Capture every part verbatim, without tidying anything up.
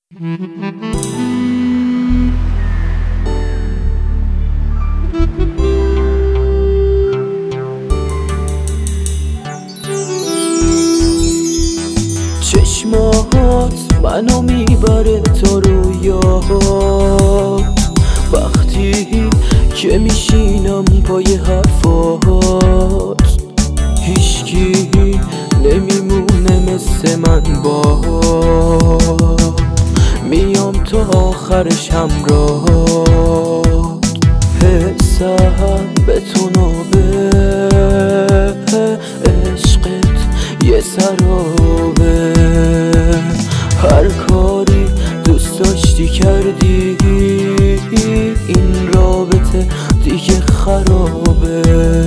چشمات منو میبره تا رویات، وقتی که میشینم پای حرفات. هیچکی نمیمونه مثل من باهات، میام تا آخرش همراهات. حسم به تو نابه، عشقت یه سرابه. هر کاری دوست داشتی کردی، این رابطه دیگه خرابه.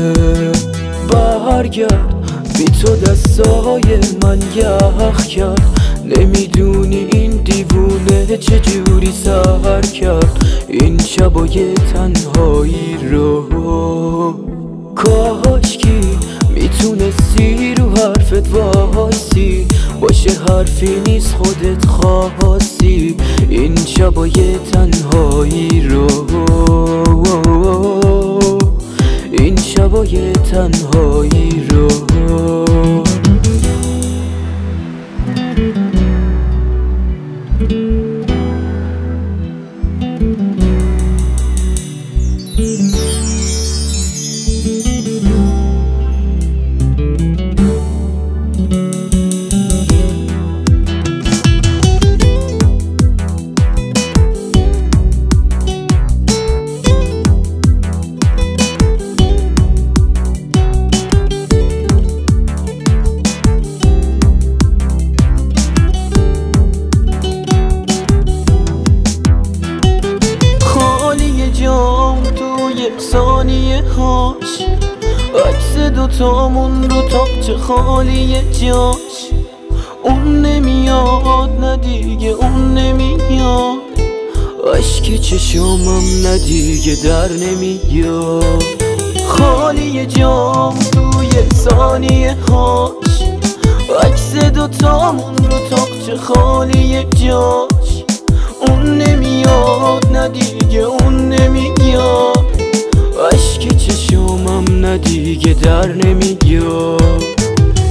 برگرد بی تو دستای من یخ کرد، نمیدونی این دیوونه چجوری سهر کرد این شبای تنهایی رو. کاشکی میتونستی رو حرفت وایسی، باشه حرفی نیست خودت خواستی این شبای تنهایی رو. این شبای تنهایی رو. ثانیه هاش عکس دوتامون رو تاقچه خالیه جاش. اون نمیاد نه دیگه، اون نمیاد. عشق چشامم نه دیگه در نمیاد. خالیه جام توی ثانیه هاش عکس دوتامون رو تاقچه خالیه جاش. اون نمیاد نه دیگه، اون نمیاد. عشق چشامم نه دیگه در نمیاد.